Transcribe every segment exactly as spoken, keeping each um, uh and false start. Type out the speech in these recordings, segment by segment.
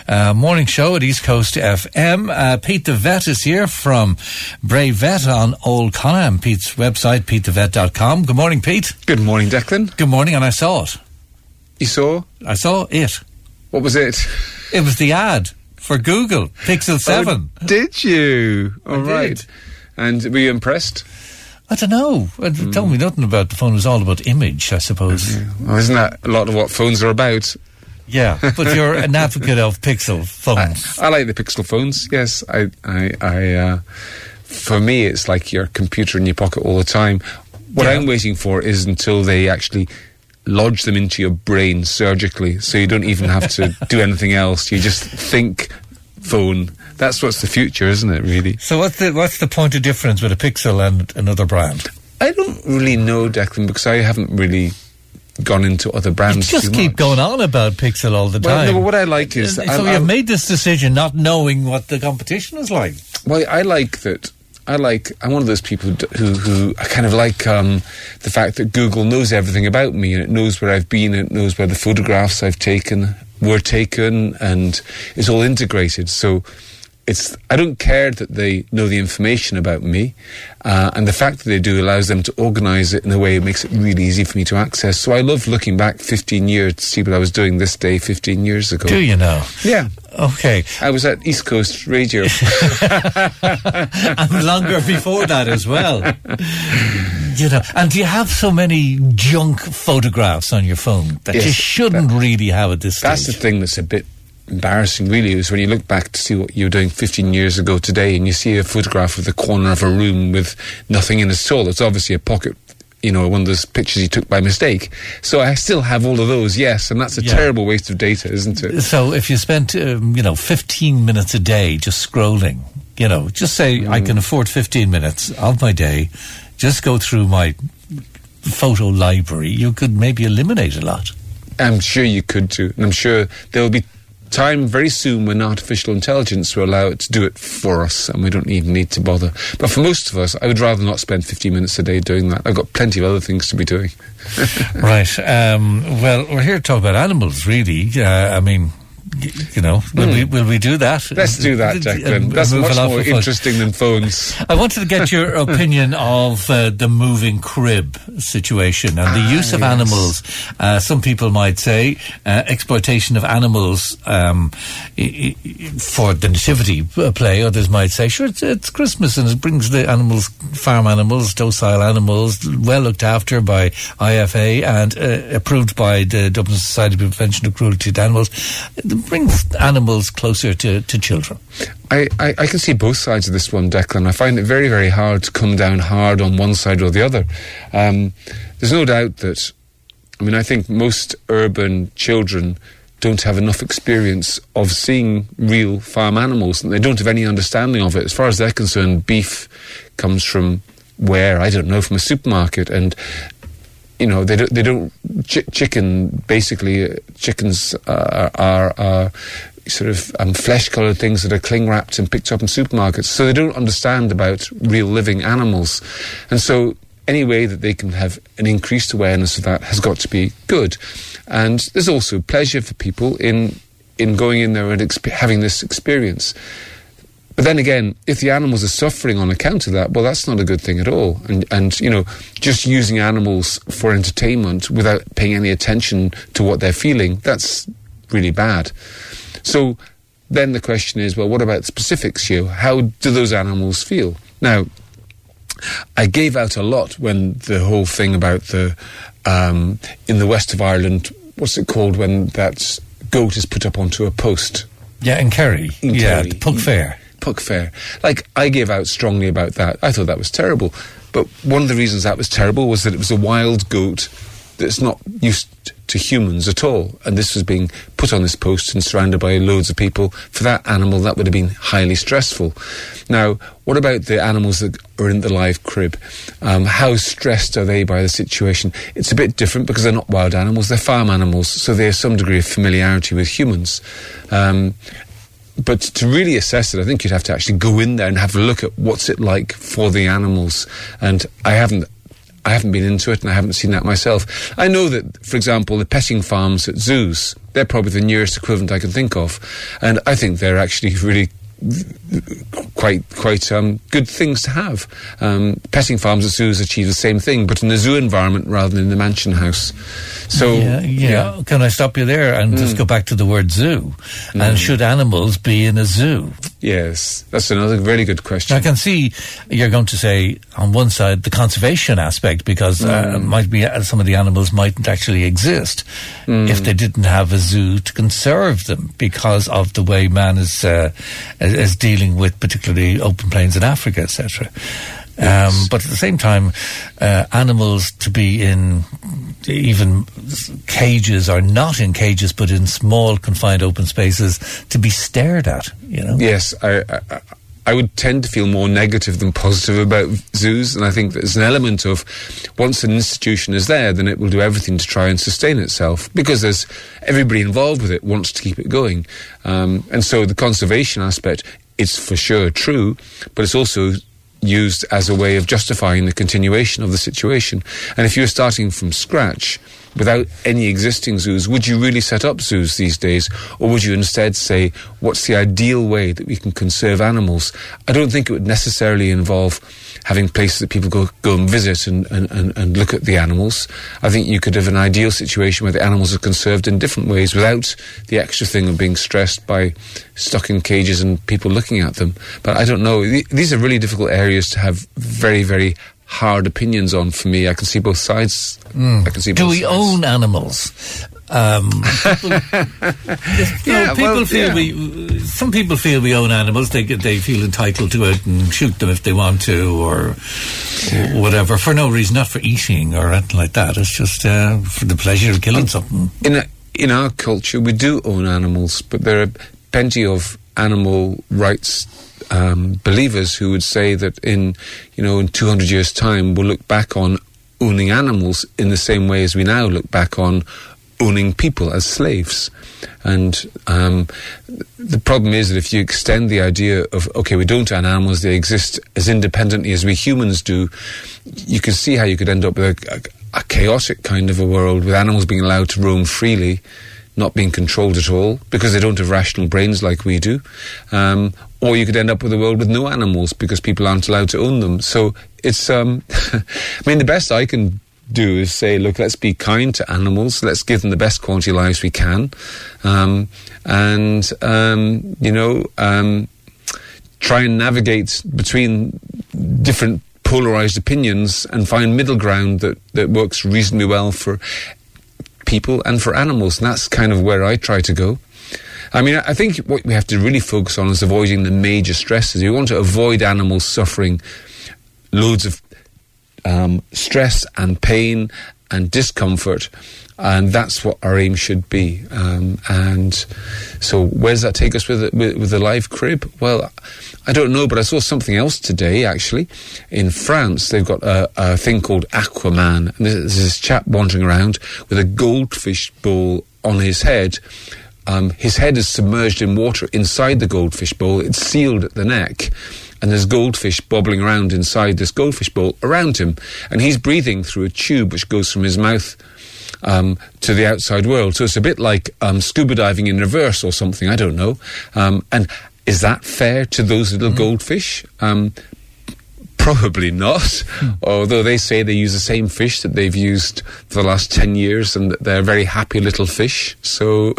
uh, morning show at East Coast F M. Uh, Pete the Vet is here from Brave Vet on Old Conham. Pete's website, pete the vet dot com. Good morning, Pete. Good morning, Declan. Good morning, and I saw it. You saw? I saw it. What was it? It was the ad for Google, Pixel seven. Oh, did you? All I right. did. And were you impressed? I don't know. It mm. told me nothing about the phone. It was all about image, I suppose. Yeah. Well, isn't that a lot of what phones are about? Yeah, but you're an advocate of Pixel phones. I, I like the Pixel phones, yes. I, I, I uh, for me, it's like your computer in your pocket all the time. What yeah. I'm waiting for is until they actually lodge them into your brain surgically, so you don't even have to do anything else. You just think phone. That's what's the future, isn't it, really? So what's the what's the point of difference with a Pixel and another brand? I don't really know, Declan, because I haven't really gone into other brands. You just keep much. going on about Pixel all the time. Well, no, but what I like is... So I, you've I, made this decision not knowing what the competition is like. Well, I like that... I like, I'm one of those people who, who I kind of like um, the fact that Google knows everything about me, and it knows where I've been, and it knows where the photographs I've taken were taken, and it's all integrated. So it's, I don't care that they know the information about me, uh, and the fact that they do allows them to organise it in a way that makes it really easy for me to access. So I love looking back fifteen years to see what I was doing this day fifteen years ago. Do you know? Yeah. Okay. I was at East Coast Radio. And longer before that as well. You know, and do you have so many junk photographs on your phone that yes, you shouldn't that, really have at this stage? That's the thing that's a bit embarrassing, really, is when you look back to see what you were doing fifteen years ago today, and you see a photograph of the corner of a room with nothing in it at all. It's obviously a pocket, you know, one of those pictures you took by mistake. So I still have all of those, yes, and that's a yeah. terrible waste of data, isn't it? So if you spent, um, you know, fifteen minutes a day just scrolling, you know, just say, mm. I can afford fifteen minutes of my day, just go through my photo library, you could maybe eliminate a lot. I'm sure you could too, and I'm sure there will be time very soon when artificial intelligence will allow it to do it for us, and we don't even need to bother. But for most of us, I would rather not spend fifteen minutes a day doing that. I've got plenty of other things to be doing. Right. Um, well, we're here to talk about animals, really. Uh, I mean, y- you know, will, mm. we, will we do that? Let's do that, Declan. That's much more interesting than phones. I wanted to get your opinion of uh, the moving crib situation and the ah, use of yes. animals. Uh, some people might say uh, exploitation of animals um, I- I- for the nativity play. Others might say, sure, it's, it's Christmas and it brings the animals, farm animals, docile animals, well looked after by I F A and uh, approved by the Dublin Society for Prevention of Cruelty to Animals. It brings animals closer to, to children. I, I, I can see both sides of this one, Declan. I find it very, very hard to come down hard on one side or the other. Um, there's no doubt that, I mean, I think most urban children don't have enough experience of seeing real farm animals, and they don't have any understanding of it. As far as they're concerned, beef comes from where? I don't know, from a supermarket, and you know, they don't, they don't, ch- chicken, basically, uh, chickens uh, are, are sort of um, flesh-coloured things that are cling-wrapped and picked up in supermarkets. So they don't understand about real living animals. And so any way that they can have an increased awareness of that has got to be good. And there's also pleasure for people in, in going in there and exp- having this experience. But then again, if the animals are suffering on account of that, well, that's not a good thing at all. And, and you know, just using animals for entertainment without paying any attention to what they're feeling, that's really bad. So then the question is, well, what about specifics here? How do those animals feel? Now, I gave out a lot when the whole thing about the, um, in the west of Ireland, what's it called when that goat is put up onto a post? Yeah, in Kerry. In yeah, Kerry. the Puck Fair. Puck Fair. Like, I gave out strongly about that. I thought that was terrible. But one of the reasons that was terrible was that it was a wild goat that's not used to humans at all. And this was being put on this post and surrounded by loads of people. For that animal, that would have been highly stressful. Now, what about the animals that are in the live crib? Um, how stressed are they by the situation? It's a bit different because they're not wild animals, they're farm animals, so they have some degree of familiarity with humans. Um, But to really assess it, I think you'd have to actually go in there and have a look at what's it like for the animals. And I haven't I haven't been into it and I haven't seen that myself. I know that, for example, the petting farms at zoos, they're probably the nearest equivalent I can think of. And I think they're actually really quite quite um, good things to have. Um, petting farms at zoos achieve the same thing, but in a zoo environment rather than in the mansion house. So, yeah, yeah. yeah. Can I stop you there and mm. just go back to the word zoo? Mm. And should animals be in a zoo? Yes, that's another really good question. I can see you're going to say, on one side, the conservation aspect, because mm. uh, might be uh, some of the animals mightn't actually exist mm. if they didn't have a zoo to conserve them, because of the way man is uh, is dealing with particularly open plains in Africa, et cetera. Yes. Um, but at the same time, uh, animals to be in even cages, or not in cages, but in small, confined, open spaces, to be stared at, you know? Yes, I, I, I would tend to feel more negative than positive about zoos, and I think there's an element of, once an institution is there, then it will do everything to try and sustain itself, because there's everybody involved with it wants to keep it going. Um, and so the conservation aspect, it's for sure true, but it's also used as a way of justifying the continuation of the situation. And if you're starting from scratch, without any existing zoos, would you really set up zoos these days? Or would you instead say, what's the ideal way that we can conserve animals? I don't think it would necessarily involve having places that people go go and visit and, and, and, and look at the animals. I think you could have an ideal situation where the animals are conserved in different ways without the extra thing of being stressed by stuck in cages and people looking at them. But I don't know. These are really difficult areas to have very, very hard opinions on for me. I can see both sides. Mm. I can see Do both we sides. own animals? Um, people, if, yeah, no, people well, feel yeah. we. Some people feel we own animals. They get, they feel entitled to it and shoot them if they want to, or yeah. whatever, for no reason, not for eating or anything like that. It's just uh, for the pleasure of killing something. In a, in our culture, we do own animals, but there are plenty of animal rights um, believers who would say that in you know in two hundred years' time, we'll look back on owning animals in the same way as we now look back on owning people as slaves. And um, the problem is that if you extend the idea of, okay, we don't own animals, they exist as independently as we humans do, you can see how you could end up with a, a, a chaotic kind of a world, with animals being allowed to roam freely, not being controlled at all, because they don't have rational brains like we do. Um, or you could end up with a world with no animals, because people aren't allowed to own them. So it's, um, I mean, the best I can do is say, look, let's be kind to animals, let's give them the best quality lives we can, um, and, um, you know, um, try and navigate between different polarised opinions and find middle ground that, that works reasonably well for people and for animals. And that's kind of where I try to go. I mean, I think what we have to really focus on is avoiding the major stresses. We want to avoid animals suffering loads of um, stress and pain and discomfort, and that's what our aim should be. Um, and so where does that take us with, with, with the live crib? Well, I don't know, but I saw something else today, actually. In France, they've got a, a thing called Aquaman, and there's this chap wandering around with a goldfish bowl on his head. Um, his head is submerged in water inside the goldfish bowl. It's sealed at the neck, and there's goldfish bobbling around inside this goldfish bowl around him, and he's breathing through a tube which goes from his mouth um, to the outside world. So it's a bit like um, scuba diving in reverse or something, I don't know. Um, and is that fair to those little mm. goldfish? Um, probably not, mm. although they say they use the same fish that they've used for the last ten years, and they're very happy little fish. So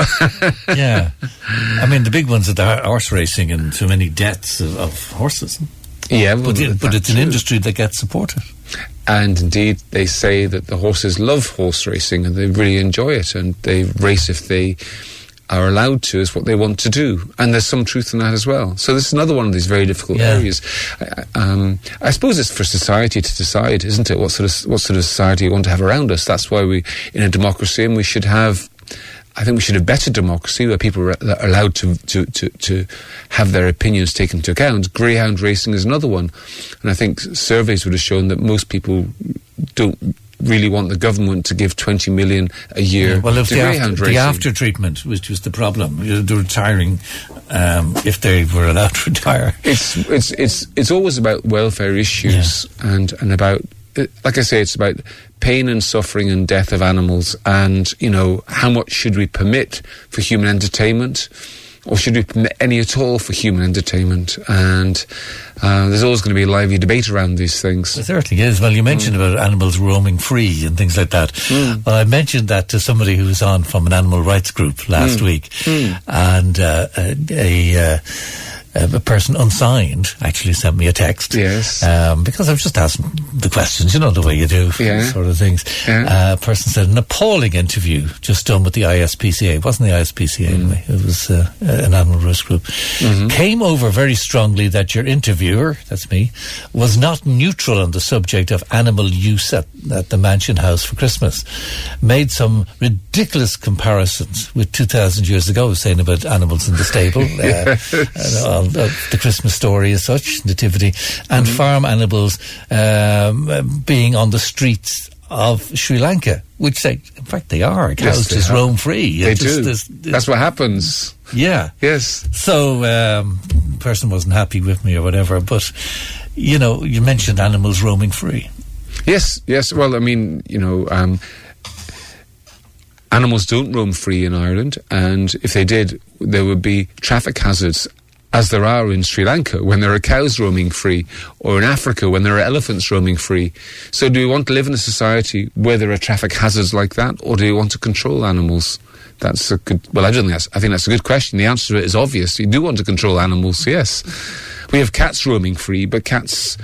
yeah, I mean, the big ones are the horse racing and so many deaths of, of horses. Yeah, well, but, it, but it's an true. industry that gets supported. And indeed, they say that the horses love horse racing and they really enjoy it, and they race if they are allowed to, is what they want to do. And there's some truth in that as well. So this is another one of these very difficult yeah. areas. I, um, I suppose it's for society to decide, isn't it, what sort of what sort of society we want to have around us. That's why we, in a democracy, and we should have, I think we should have better democracy where people are allowed to, to, to, to have their opinions taken into account. Greyhound racing is another one. And I think surveys would have shown that most people don't really want the government to give twenty million a year yeah, well, if to the greyhound after, racing. The after treatment, which was the problem, the retiring, um, if they were allowed to retire. It's it's it's it's always about welfare issues yeah. and and about like I say, it's about pain and suffering and death of animals, and, you know, how much should we permit for human entertainment, or should we permit any at all for human entertainment? And uh, there's always going to be a lively debate around these things. There certainly is. Well, you mentioned mm. about animals roaming free and things like that. Mm. Well, I mentioned that to somebody who was on from an animal rights group last mm. week, mm. and uh, a... a uh, a person unsigned actually sent me a text. Yes. Um, because I was just asking the questions, you know, the way you do, yeah. sort of things. Yeah. Uh, a person said, an appalling interview just done with the I S P C A. It wasn't the I S P C A mm. anyway. It was uh, an animal rights group. Mm-hmm. Came over very strongly that your interviewer, that's me, was not neutral on the subject of animal use at, at the Mansion House for Christmas. Made some ridiculous comparisons with two thousand years ago, saying about animals in the stable. Yes. Uh, and all Uh, the Christmas story as such, nativity, and mm-hmm. farm animals um, uh, being on the streets of Sri Lanka, which they, in fact, they are. Cows yes, just are. roam free. They it do. Just, there's, there's, That's what happens. Yeah. Yes. So, um, the person wasn't happy with me or whatever, but, you know, you mentioned animals roaming free. Yes, yes. Well, I mean, you know, um, animals don't roam free in Ireland, and if they did, there would be traffic hazards, as there are in Sri Lanka when there are cows roaming free, or in Africa when there are elephants roaming free. So do we want to live in a society where there are traffic hazards like that, or do we want to control animals? That's a good, well, I don't think that's, I think that's a good question. The answer to it is obvious. You do want to control animals, yes. We have cats roaming free, but cats,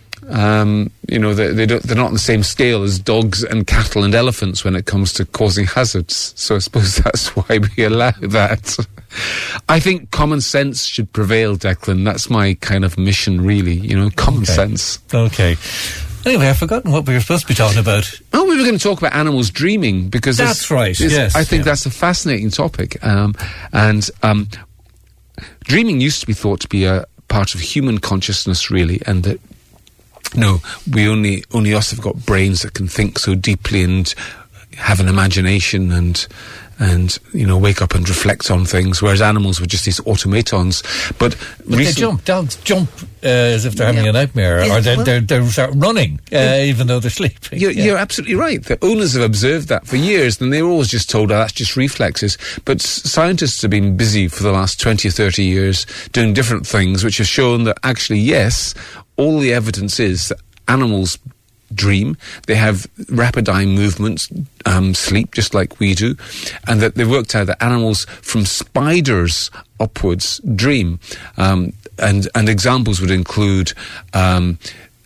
um, you know, they, they don't, they're not on the same scale as dogs and cattle and elephants when it comes to causing hazards. So I suppose that's why we allow that. I think common sense should prevail, Declan. That's my kind of mission, really. You know, common okay. sense. Okay. Anyway, I've forgotten what we were supposed to be talking about. Oh, we were going to talk about animals dreaming, because that's right. Yes, I think yeah. that's a fascinating topic. Um, and um, dreaming used to be thought to be a part of human consciousness, really, and that no, we only only us have got brains that can think so deeply and have an imagination and. and, you know, wake up and reflect on things, whereas animals were just these automatons. But, but they jump. Dogs jump uh, as if they're having yeah. a nightmare, yeah, or they're, well, they're, they're start running, uh, yeah. even though they're sleeping. You're, yeah. you're absolutely right. The owners have observed that for years, and they were always just told, oh, that's just reflexes. But s- scientists have been busy for the last twenty or thirty years doing different things, which have shown that actually, yes, all the evidence is that animals dream, they have rapid eye movements, um, sleep just like we do, and that they've worked out that animals from spiders upwards dream. Um, and, and examples would include um,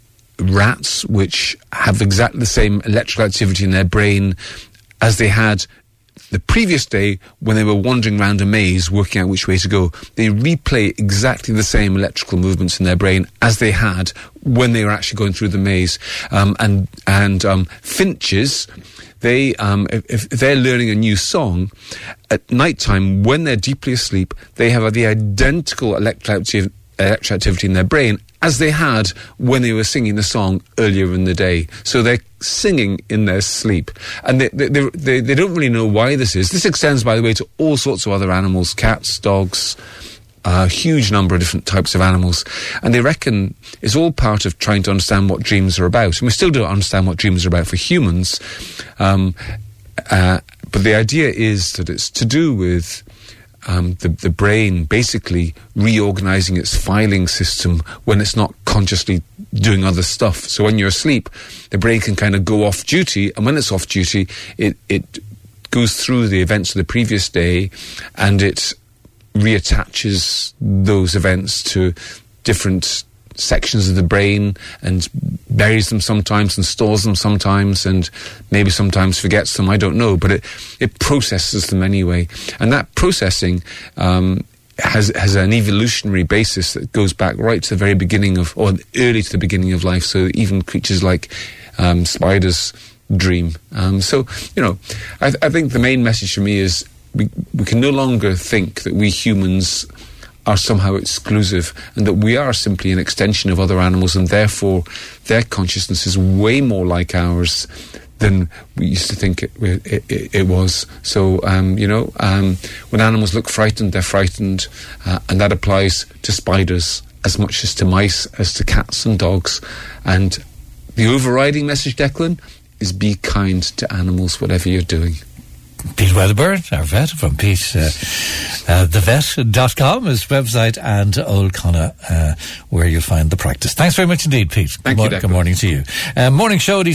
rats, which have exactly the same electrical activity in their brain as they had the previous day when they were wandering around a maze working out which way to go. They replay exactly the same electrical movements in their brain as they had when they were actually going through the maze. Um, and and um, finches, they um, if, if they're learning a new song, at night time, when they're deeply asleep, they have the identical electrical activity electrical activity in their brain as they had when they were singing the song earlier in the day. So they're singing in their sleep. And they, they, they, they don't really know why this is. This extends, by the way, to all sorts of other animals, cats, dogs, a huge number of different types of animals. And they reckon it's all part of trying to understand what dreams are about. And we still don't understand what dreams are about for humans. Um, uh, but the idea is that it's to do with Um, the, the brain basically reorganizing its filing system when it's not consciously doing other stuff. So when you're asleep, the brain can kind of go off duty, and when it's off duty, it, it goes through the events of the previous day, and it reattaches those events to different sections of the brain and buries them sometimes and stores them sometimes and maybe sometimes forgets them, I don't know, but it, it processes them anyway. And that processing um, has has an evolutionary basis that goes back right to the very beginning of, or early to the beginning of life, so even creatures like um, spiders dream. Um, so, you know, I, th- I think the main message for me is we, we can no longer think that we humans are somehow exclusive, and that we are simply an extension of other animals, and therefore their consciousness is way more like ours than we used to think it, it, it, it was. So, um, you know, um, when animals look frightened, they're frightened, uh, and that applies to spiders as much as to mice, as to cats and dogs. And the overriding message, Declan, is be kind to animals, whatever you're doing. Pete Weatherburn, our vet from Pete, uh, uh, the vet dot com is website, and Old Connacht, uh, where you'll find the practice. Thanks very much indeed, Pete. Thank good you, mo- Declan. Good morning to you. Uh, morning show.